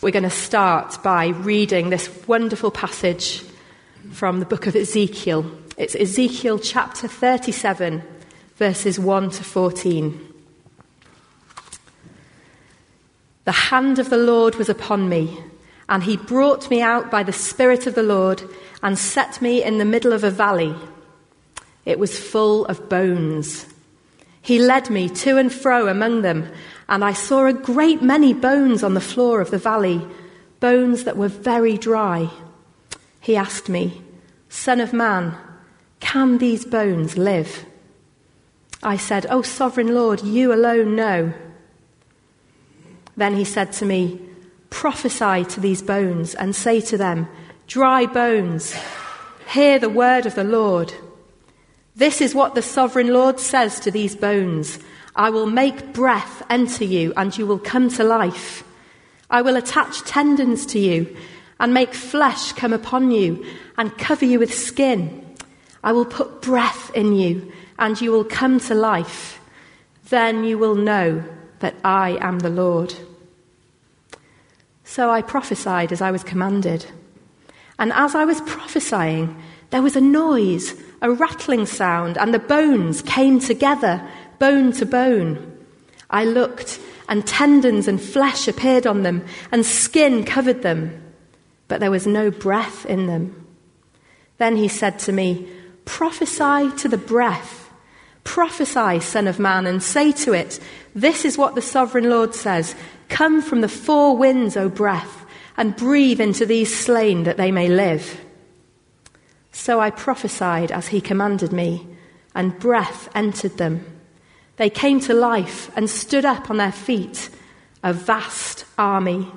we're going to start by reading this wonderful passage from the book of Ezekiel. It's Ezekiel chapter 37, verses 1 to 14. The hand of the Lord was upon me, and he brought me out by the Spirit of the Lord and set me in the middle of a valley. It was full of bones. He led me to and fro among them, and I saw a great many bones on the floor of the valley, bones that were very dry. He asked me, "Son of man, can these bones live?" I said, "O sovereign Lord, you alone know." Then he said to me, "Prophesy to these bones and say to them, 'Dry bones, hear the word of the Lord. This is what the sovereign Lord says to these bones. I will make breath enter you, and you will come to life. I will attach tendons to you and make flesh come upon you and cover you with skin. I will put breath in you, and you will come to life. Then you will know that I am the Lord.'" So I prophesied as I was commanded. And as I was prophesying, there was a noise, a rattling sound, and the bones came together, bone to bone. I looked, and tendons and flesh appeared on them, and skin covered them, but there was no breath in them. Then he said to me, "Prophesy to the breath. Prophesy, Son of Man, and say to it, 'This is what the sovereign Lord says. Come from the four winds, O breath, and breathe into these slain that they may live.' So I prophesied as he commanded me, and breath entered them. They came to life and stood up on their feet, a vast army.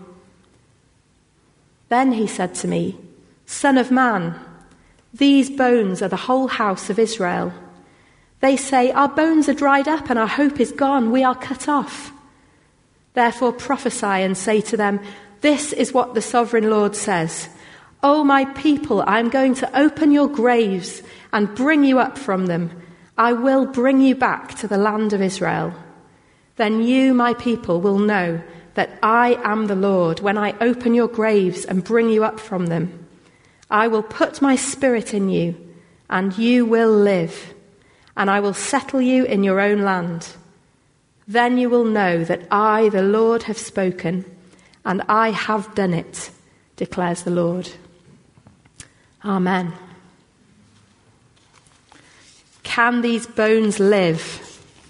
Then he said to me, 'Son of man, these bones are the whole house of Israel. They say, our bones are dried up and our hope is gone. We are cut off. Therefore prophesy and say to them, this is what the sovereign Lord says. O my people, I am going to open your graves and bring you up from them. I will bring you back to the land of Israel. Then you, my people, will know that I am the Lord when I open your graves and bring you up from them. I will put my spirit in you, and you will live, and I will settle you in your own land. Then you will know that I, the Lord, have spoken, and I have done it, declares the Lord. Amen. Can these bones live?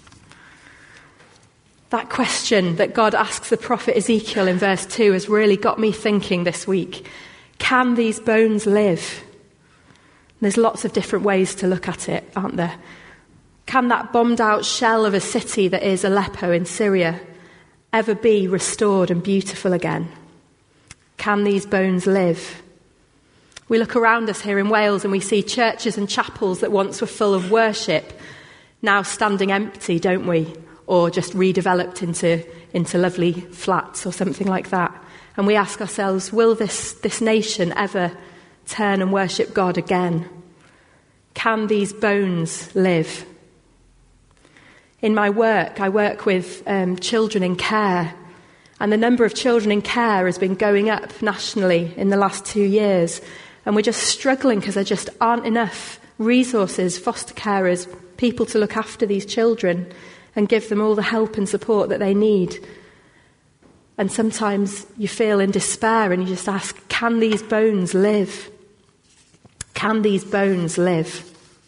That question that God asks the prophet Ezekiel in verse 2 has really got me thinking this week. Can these bones live? There's lots of different ways to look at it, aren't there? Can that bombed out shell of a city that is Aleppo in Syria ever be restored and beautiful again? Can these bones live? We look around us here in Wales and we see churches and chapels that once were full of worship now standing empty, don't we? Or just redeveloped into lovely flats or something like that. And we ask ourselves, will this nation ever turn and worship God again? Can these bones live? In my work, I work with children in care. And the number of children in care has been going up nationally in the last 2 years. And we're just struggling because there just aren't enough resources, foster carers, people to look after these children and give them all the help and support that they need. And sometimes you feel in despair and you just ask, can these bones live? Can these bones live?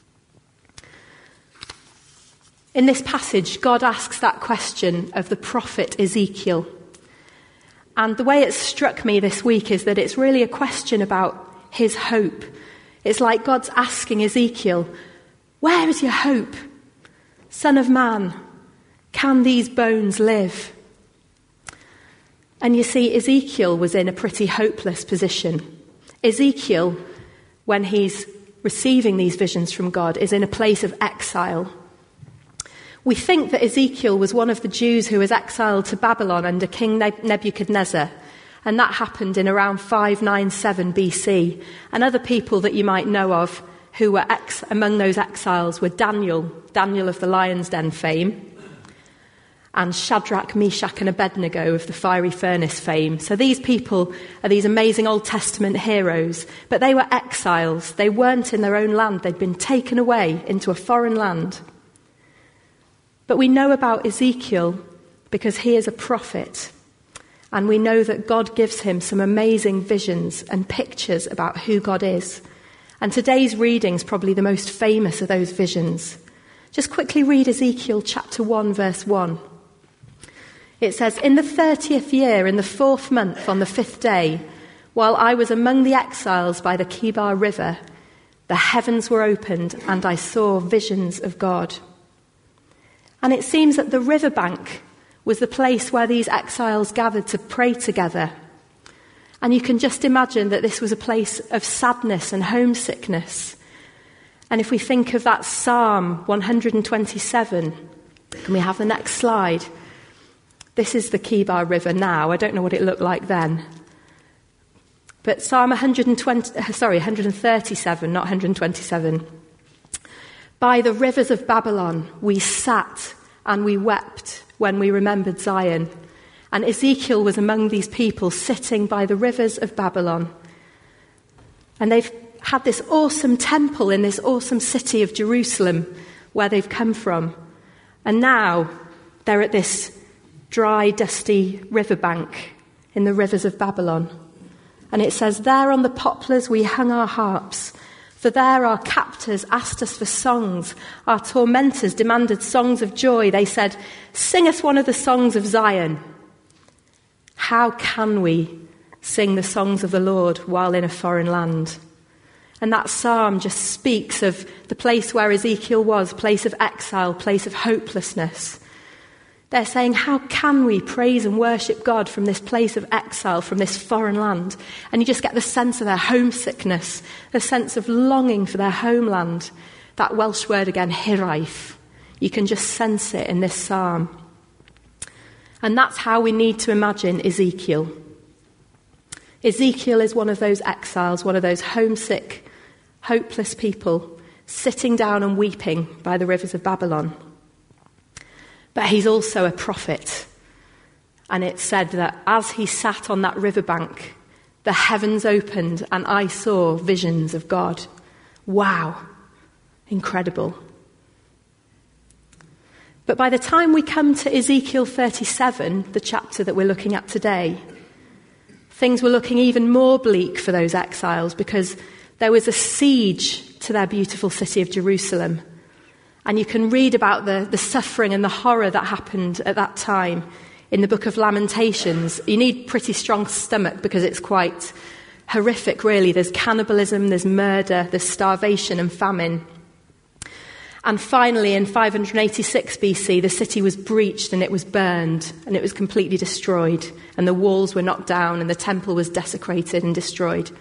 In this passage, God asks that question of the prophet Ezekiel. And the way it struck me this week is that it's really a question about his hope. It's like God's asking Ezekiel, where is your hope? Son of man, can these bones live? And you see, Ezekiel was in a pretty hopeless position. Ezekiel, when he's receiving these visions from God, is in a place of exile. We think that Ezekiel was one of the Jews who was exiled to Babylon under King Nebuchadnezzar. And that happened in around 597 BC. And other people that you might know of who were among those exiles were Daniel of the Lion's Den fame. and Shadrach, Meshach and Abednego of the fiery furnace fame. So these people are these amazing Old Testament heroes, but they were exiles. They weren't in their own land. They'd been taken away into a foreign land. But we know about Ezekiel because he is a prophet, and we know that God gives him some amazing visions and pictures about who God is. And today's reading is probably the most famous of those visions. Just quickly read Ezekiel chapter 1, verse 1. It says, "In the 30th year, in the 4th month, on the 5th day, while I was among the exiles by the Kibar River, the heavens were opened, and I saw visions of God." And it seems that the riverbank was the place where these exiles gathered to pray together. And you can just imagine that this was a place of sadness and homesickness. And if we think of that Psalm 127, can we have the next slide? This is the Kibar River now. I don't know what it looked like then. But Psalm 137, not 127. "By the rivers of Babylon we sat and we wept when we remembered Zion." And Ezekiel was among these people sitting by the rivers of Babylon. And they've had this awesome temple in this awesome city of Jerusalem where they've come from. And now they're at this dry, dusty riverbank in the rivers of Babylon. And it says, "There on the poplars we hung our harps, for there our captors asked us for songs. Our tormentors demanded songs of joy. They said, 'Sing us one of the songs of Zion.' How can we sing the songs of the Lord while in a foreign land?" And that psalm just speaks of the place where Ezekiel was, place of exile, place of hopelessness. They're saying, how can we praise and worship God from this place of exile, from this foreign land? And you just get the sense of their homesickness, the sense of longing for their homeland. That Welsh word again, hiraeth. You can just sense it in this psalm. And that's how we need to imagine Ezekiel. Ezekiel is one of those exiles, one of those homesick, hopeless people sitting down and weeping by the rivers of Babylon. But he's also a prophet. And it's said that as he sat on that riverbank, the heavens opened and I saw visions of God. Wow. Incredible. But by the time we come to Ezekiel 37, the chapter that we're looking at today, things were looking even more bleak for those exiles because there was a siege to their beautiful city of Jerusalem. And you can read about the suffering and the horror that happened at that time in the book of Lamentations. You need pretty strong stomach because it's quite horrific, really. There's cannibalism, there's murder, there's starvation and famine. And finally, in 586 BC, the city was breached and it was burned and it was completely destroyed. And the walls were knocked down and the temple was desecrated and destroyed.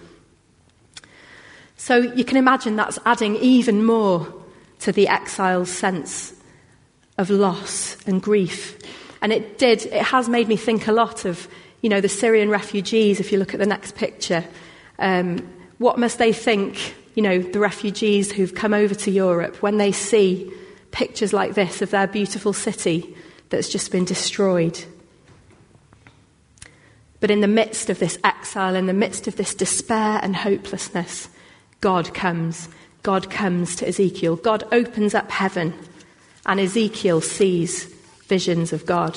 So you can imagine that's adding even more to the exile's sense of loss and grief. And it has made me think a lot of, the Syrian refugees, if you look at the next picture. What must they think, the refugees who've come over to Europe when they see pictures like this of their beautiful city that's just been destroyed. But in the midst of this exile, in the midst of this despair and hopelessness, God comes. God comes to Ezekiel. God opens up heaven, and Ezekiel sees visions of God.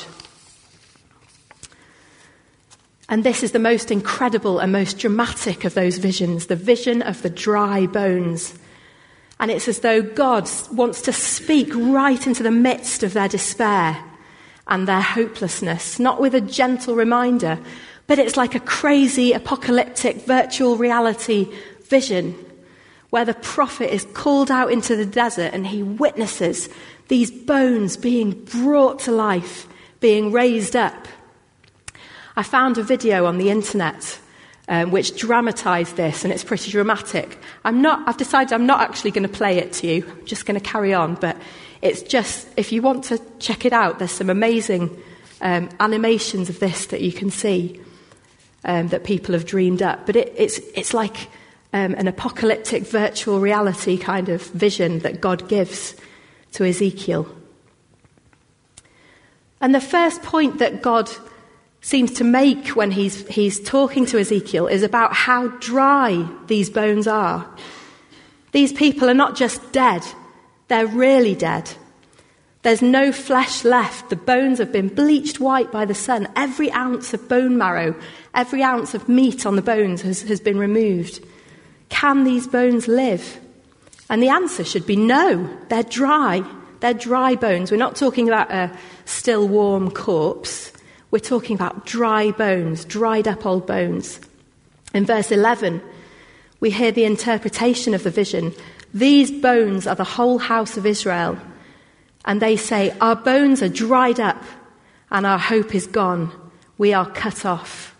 And this is the most incredible and most dramatic of those visions, the vision of the dry bones. And it's as though God wants to speak right into the midst of their despair and their hopelessness, not with a gentle reminder, but it's like a crazy apocalyptic virtual reality vision where the prophet is called out into the desert and he witnesses these bones being brought to life, being raised up. I found a video on the internet which dramatised this, and it's pretty dramatic. I've decided I'm not actually going to play it to you. I'm just going to carry on, but it's just, if you want to check it out, there's some amazing animations of this that you can see that people have dreamed up. But it's like an apocalyptic virtual reality kind of vision that God gives to Ezekiel. And the first point that God seems to make when he's talking to Ezekiel is about how dry these bones are. These people are not just dead, they're really dead. There's no flesh left. The bones have been bleached white by the sun. Every ounce of bone marrow, every ounce of meat on the bones has been removed. Can these bones live? And the answer should be no. They're dry. They're dry bones. We're not talking about a still warm corpse. We're talking about dry bones, dried up old bones. In verse 11, we hear the interpretation of the vision. These bones are the whole house of Israel. And they say, our bones are dried up and our hope is gone. We are cut off.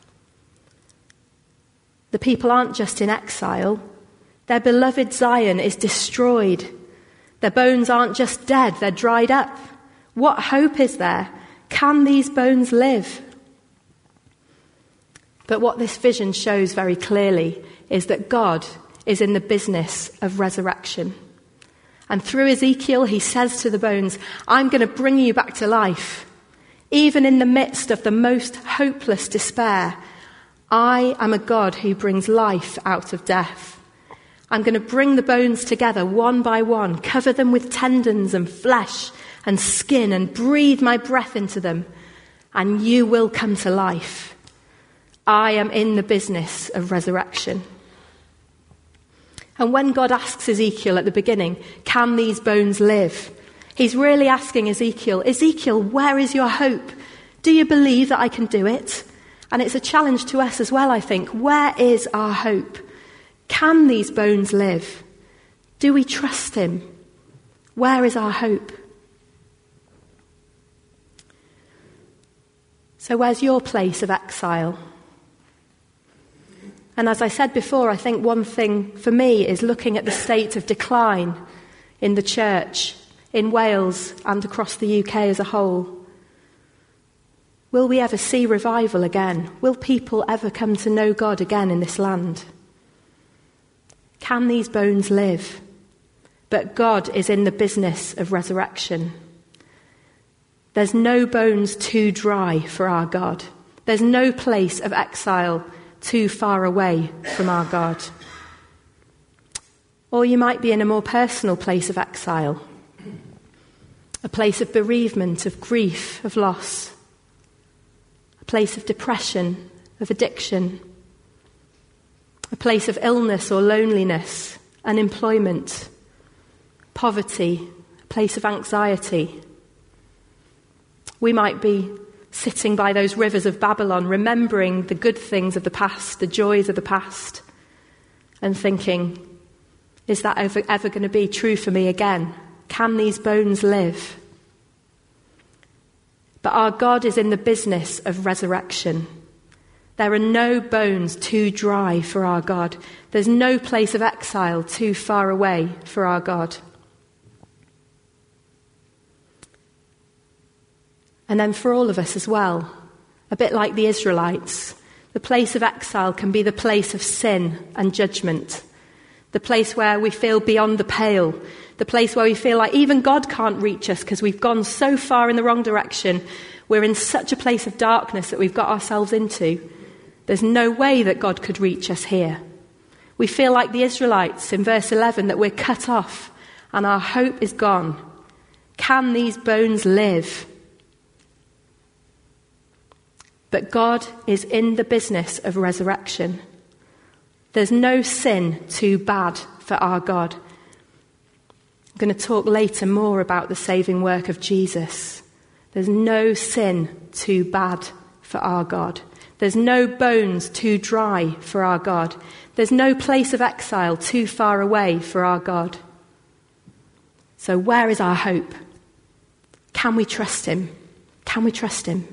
The people aren't just in exile. Their beloved Zion is destroyed. Their bones aren't just dead, they're dried up. What hope is there? Can these bones live? But what this vision shows very clearly is that God is in the business of resurrection. And through Ezekiel, he says to the bones, I'm going to bring you back to life. Even in the midst of the most hopeless despair, I am a God who brings life out of death. I'm going to bring the bones together one by one, cover them with tendons and flesh and skin, and breathe my breath into them, and you will come to life. I am in the business of resurrection. And when God asks Ezekiel at the beginning, can these bones live? He's really asking Ezekiel, where is your hope? Do you believe that I can do it? And it's a challenge to us as well, I think. Where is our hope? Can these bones live? Do we trust him? Where is our hope? So where's your place of exile? And as I said before, I think one thing for me is looking at the state of decline in the church, in Wales and across the UK as a whole. Will we ever see revival again? Will people ever come to know God again in this land? Can these bones live? But God is in the business of resurrection. There's no bones too dry for our God. There's no place of exile too far away from our God. Or you might be in a more personal place of exile, a place of bereavement, of grief, of loss, a place of depression, of addiction, a place of illness or loneliness, unemployment, poverty, a place of anxiety. We might be sitting by those rivers of Babylon, remembering the good things of the past, the joys of the past, and thinking, is that ever going to be true for me again? Can these bones live? But our God is in the business of resurrection. There are no bones too dry for our God. There's no place of exile too far away for our God. And then for all of us as well, a bit like the Israelites, the place of exile can be the place of sin and judgment, the place where we feel beyond the pale, the place where we feel like even God can't reach us because we've gone so far in the wrong direction. We're in such a place of darkness that we've got ourselves into. There's no way that God could reach us here. We feel like the Israelites in verse 11, that we're cut off and our hope is gone. Can these bones live? But God is in the business of resurrection. There's no sin too bad for our God. I'm going to talk later more about the saving work of Jesus. There's no sin too bad for our God. There's no bones too dry for our God. There's no place of exile too far away for our God. So where is our hope? Can we trust him? Can we trust him?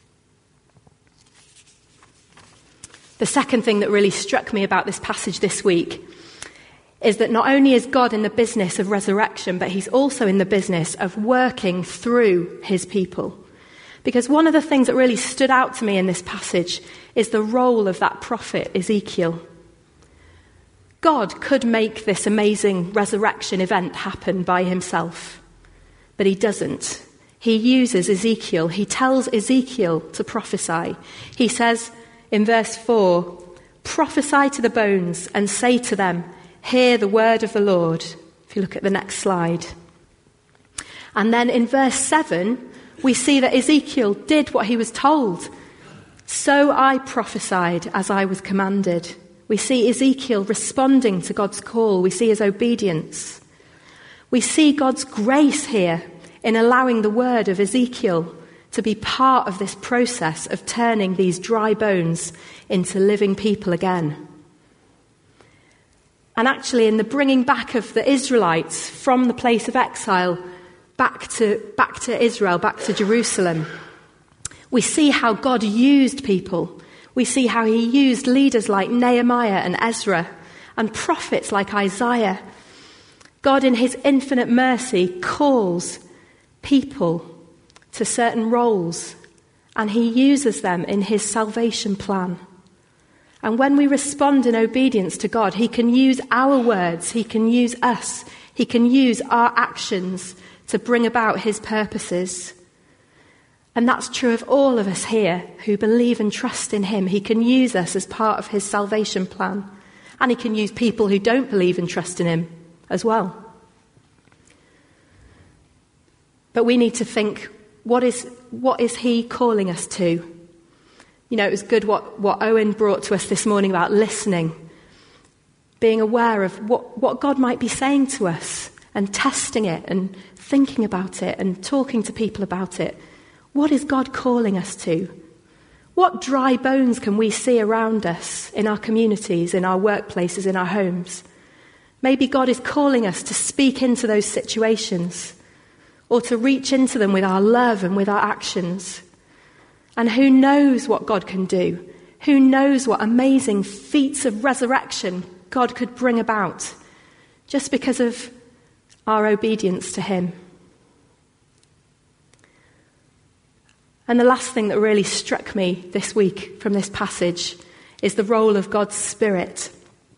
The second thing that really struck me about this passage this week is that not only is God in the business of resurrection, but he's also in the business of working through his people. Because one of the things that really stood out to me in this passage is the role of that prophet, Ezekiel. God could make this amazing resurrection event happen by himself, but he doesn't. he uses Ezekiel. He tells Ezekiel to prophesy. He says in verse 4, "Prophesy to the bones and say to them, 'Hear the word of the Lord.'" If you look at the next slide. And then in verse 7, we see that Ezekiel did what he was told. "So I prophesied as I was commanded." We see Ezekiel responding to God's call. We see his obedience. We see God's grace here in allowing the word of Ezekiel to be part of this process of turning these dry bones into living people again. And actually, in the bringing back of the Israelites from the place of exile back to Israel, back to Jerusalem, we see how God used people. We see how he used leaders like Nehemiah and Ezra and prophets like Isaiah. God, in his infinite mercy, calls people to certain roles, and he uses them in his salvation plan. And when we respond in obedience to God, he can use our words, he can use us, he can use our actions to bring about his purposes. And that's true of all of us here who believe and trust in him. He can use us as part of his salvation plan. And he can use people who don't believe and trust in him as well. But we need to think, what is he calling us to? You know, it was good what Owen brought to us this morning about listening, being aware of what God might be saying to us and testing it and thinking about it and talking to people about it. What is God calling us to? What dry bones can we see around us in our communities, in our workplaces, in our homes? Maybe God is calling us to speak into those situations or to reach into them with our love and with our actions. And who knows what God can do? Who knows what amazing feats of resurrection God could bring about just because of our obedience to him. And the last thing that really struck me this week from this passage is the role of God's Spirit.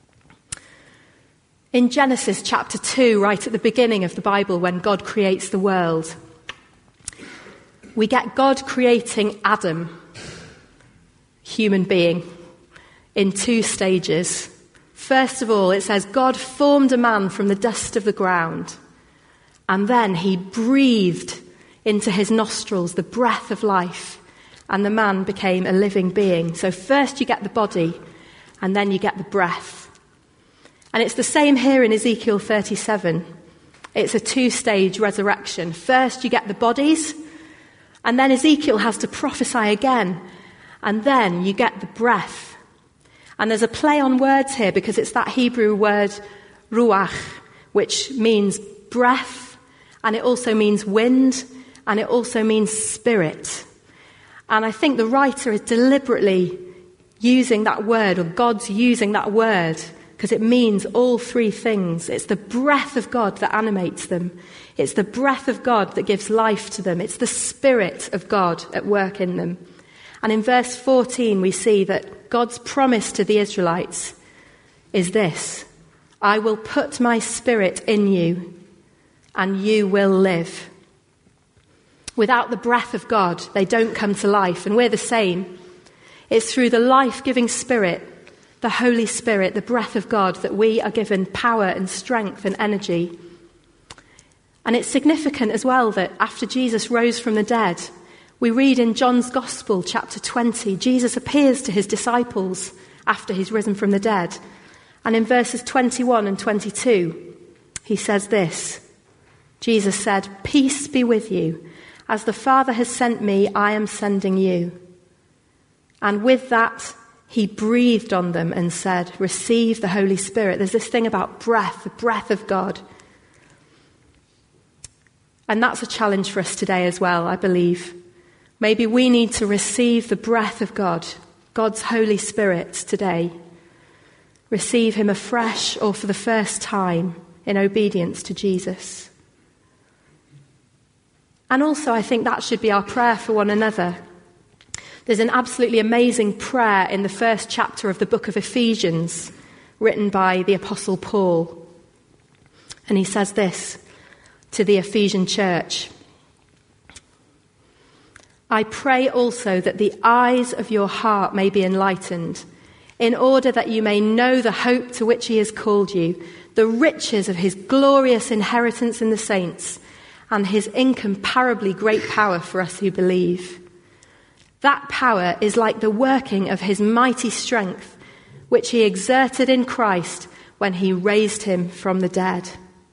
In Genesis chapter 2, right at the beginning of the Bible, when God creates the world, we get God creating Adam, human being, in 2 stages. First of all, it says God formed a man from the dust of the ground, and then he breathed into his nostrils the breath of life, and the man became a living being. So first you get the body, and then you get the breath. And it's the same here in Ezekiel 37. It's a 2-stage resurrection. First you get the bodies, and then Ezekiel has to prophesy again, and then you get the breath. And there's a play on words here because it's that Hebrew word ruach, which means breath, and it also means wind, and it also means spirit. And I think the writer is deliberately using that word, or God's using that word, because it means all 3 things. It's the breath of God that animates them. It's the breath of God that gives life to them. It's the Spirit of God at work in them. And in verse 14, we see that God's promise to the Israelites is this: I will put my Spirit in you, and you will live. Without the breath of God, they don't come to life, and we're the same. It's through the life-giving Spirit, the Holy Spirit, the breath of God, that we are given power and strength and energy. And it's significant as well that after Jesus rose from the dead, we read in John's Gospel, chapter 20, Jesus appears to his disciples after he's risen from the dead. And in verses 21 and 22, he says this: Jesus said, "Peace be with you. As the Father has sent me, I am sending you." And with that, he breathed on them and said, "Receive the Holy Spirit." There's this thing about breath, the breath of God. And that's a challenge for us today as well, I believe. Maybe we need to receive the breath of God, God's Holy Spirit today. Receive him afresh or for the first time in obedience to Jesus. And also, I think that should be our prayer for one another. There's an absolutely amazing prayer in the first chapter of the book of Ephesians, written by the Apostle Paul. And he says this to the Ephesian church. I pray also that the eyes of your heart may be enlightened, in order that you may know the hope to which he has called you, the riches of his glorious inheritance in the saints, and his incomparably great power for us who believe. That power is like the working of his mighty strength, which he exerted in Christ when he raised him from the dead.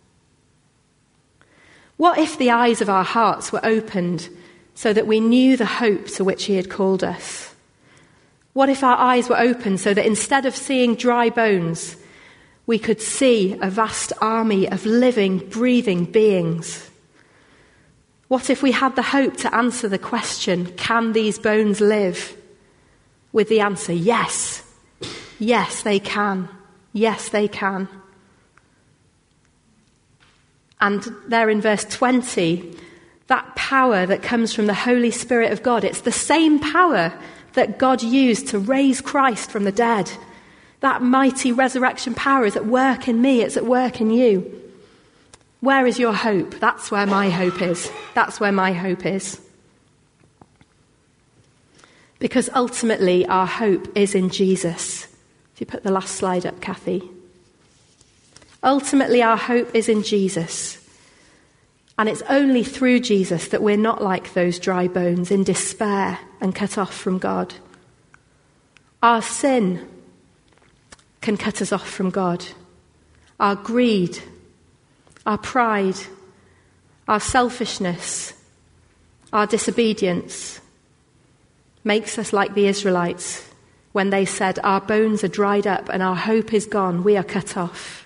What if the eyes of our hearts were opened so that we knew the hope to which he had called us? What if our eyes were open so that instead of seeing dry bones, we could see a vast army of living, breathing beings? What if we had the hope to answer the question, can these bones live? With the answer, yes. Yes, they can. Yes, they can. And there in verse 20, that power that comes from the Holy Spirit of God, it's the same power that God used to raise Christ from the dead. That mighty resurrection power is at work in me, it's at work in you. Where is your hope? That's where my hope is. That's where my hope is. Because ultimately our hope is in Jesus. If you put the last slide up, Kathy. Ultimately our hope is in Jesus. And it's only through Jesus that we're not like those dry bones in despair and cut off from God. Our sin can cut us off from God. Our greed, our pride, our selfishness, our disobedience makes us like the Israelites when they said, our bones are dried up and our hope is gone, we are cut off.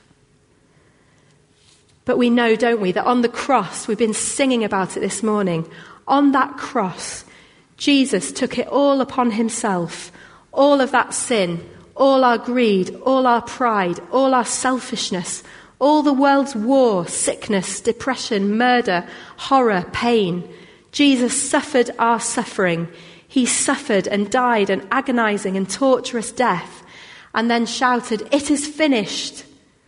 But we know, don't we, that on the cross, we've been singing about it this morning, on that cross, Jesus took it all upon himself, all of that sin, all our greed, all our pride, all our selfishness, all the world's war, sickness, depression, murder, horror, pain. Jesus suffered our suffering. He suffered and died an agonizing and torturous death, and then shouted, "It is finished."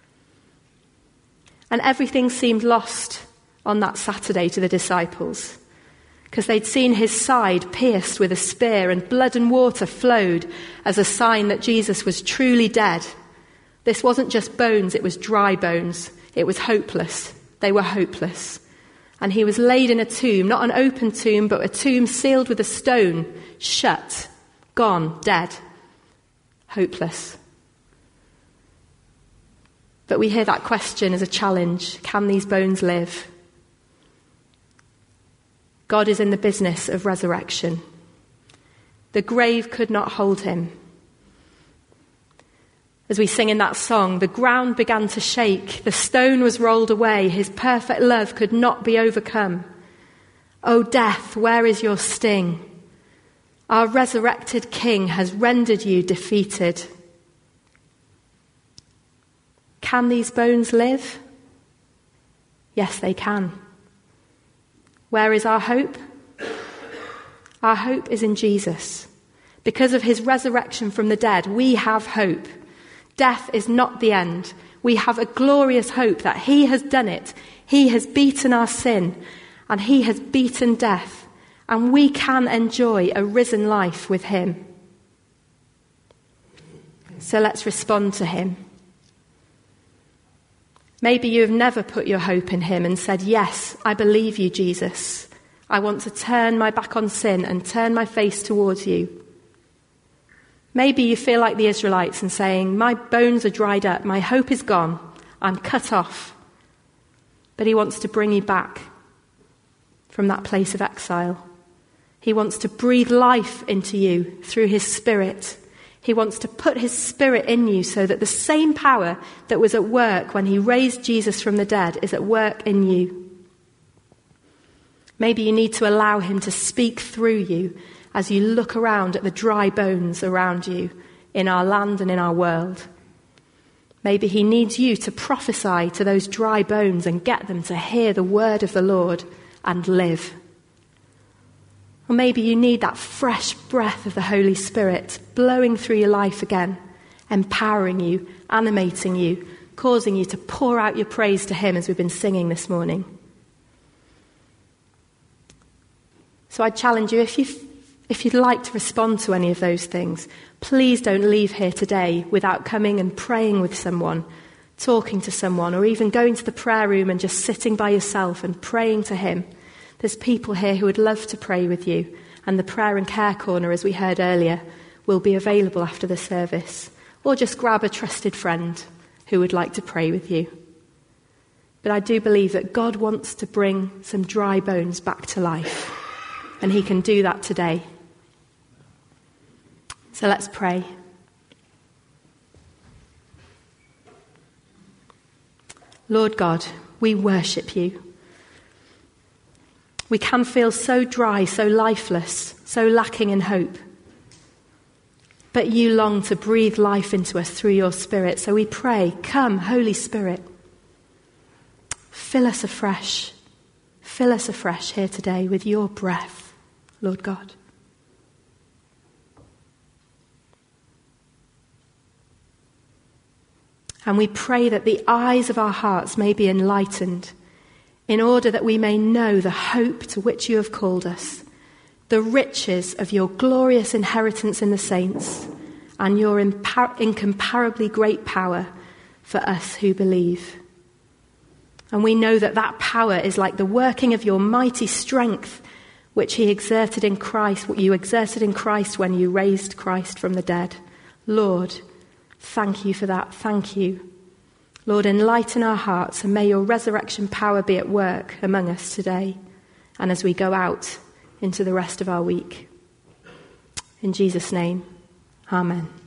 And everything seemed lost on that Saturday to the disciples, because they'd seen his side pierced with a spear and blood and water flowed as a sign that Jesus was truly dead. This wasn't just bones, it was dry bones. It was hopeless. They were hopeless. And he was laid in a tomb, not an open tomb, but a tomb sealed with a stone, shut, gone, dead, hopeless. But we hear that question as a challenge. Can these bones live? God is in the business of resurrection. The grave could not hold him. As we sing in that song, the ground began to shake, the stone was rolled away, his perfect love could not be overcome. O death, where is your sting? Our resurrected King has rendered you defeated. Can these bones live? Yes, they can. Where is our hope? Our hope is in Jesus. Because of his resurrection from the dead, we have hope. Death is not the end. We have a glorious hope that he has done it. He has beaten our sin and he has beaten death. And we can enjoy a risen life with him. So let's respond to him. Maybe you have never put your hope in him and said, yes, I believe you, Jesus. I want to turn my back on sin and turn my face towards you. Maybe you feel like the Israelites and saying, my bones are dried up, my hope is gone, I'm cut off. But he wants to bring you back from that place of exile. He wants to breathe life into you through his Spirit. He wants to put his Spirit in you so that the same power that was at work when he raised Jesus from the dead is at work in you. Maybe you need to allow him to speak through you as you look around at the dry bones around you in our land and in our world. Maybe he needs you to prophesy to those dry bones and get them to hear the word of the Lord and live. Or maybe you need that fresh breath of the Holy Spirit blowing through your life again, empowering you, animating you, causing you to pour out your praise to him as we've been singing this morning. So I challenge you, if you'd like to respond to any of those things, please don't leave here today without coming and praying with someone, talking to someone, or even going to the prayer room and just sitting by yourself and praying to him. There's people here who would love to pray with you, and the prayer and care corner, as we heard earlier, will be available after the service. Or just grab a trusted friend who would like to pray with you. But I do believe that God wants to bring some dry bones back to life, and he can do that today. So let's pray. Lord God, we worship you. We can feel so dry, so lifeless, so lacking in hope. But you long to breathe life into us through your Spirit. So we pray, come, Holy Spirit. Fill us afresh. Fill us afresh here today with your breath, Lord God. And we pray that the eyes of our hearts may be enlightened, in order that we may know the hope to which you have called us, the riches of your glorious inheritance in the saints, and your incomparably great power for us who believe. And we know that that power is like the working of your mighty strength, which he exerted in Christ, what you exerted in Christ when you raised Christ from the dead. Lord, thank you for that. Thank you. Lord, enlighten our hearts, and may your resurrection power be at work among us today and as we go out into the rest of our week. In Jesus' name, amen.